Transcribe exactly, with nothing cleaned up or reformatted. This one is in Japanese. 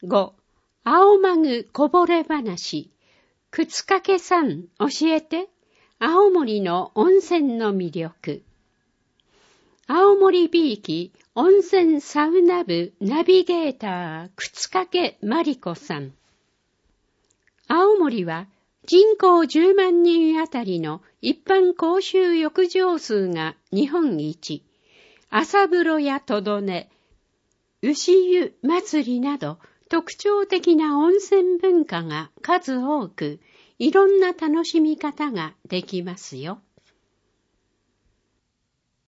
ご、青まぐこぼれ話。靴掛さん教えて。青森の温泉の魅力。青森ビーキ温泉サウナ部ナビゲーター靴掛まりこさん。青森は人口じゅうまんにんあたりの一般公衆浴場数が日本一。朝風呂やとどね、牛湯祭りなど特徴的な温泉文化が数多く、いろんな楽しみ方ができますよ。